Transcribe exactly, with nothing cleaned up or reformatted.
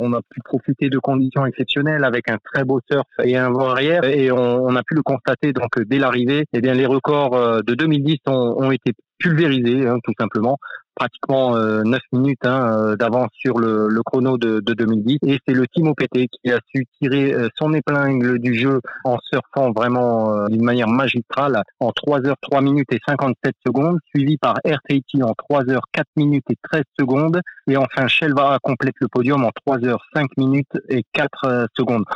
On a pu profiter de conditions exceptionnelles avec un très beau surf et un vent arrière et on, on a pu le constater donc dès l'arrivée. Eh bien, les records de deux mille dix ont, ont été pulvérisés, hein, tout simplement. Pratiquement euh, neuf minutes hein, d'avance sur le, le chrono de, de deux mille dix. Et c'est le Team O P T qui a su tirer euh, son épingle du jeu en surfant vraiment euh, d'une manière magistrale en trois heures trois minutes et cinquante-sept secondes, suivi par Air Tahiti en trois heures quatre minutes et treize secondes. Et enfin, Shelvara complète le podium en trois heures cinq minutes et quatre secondes.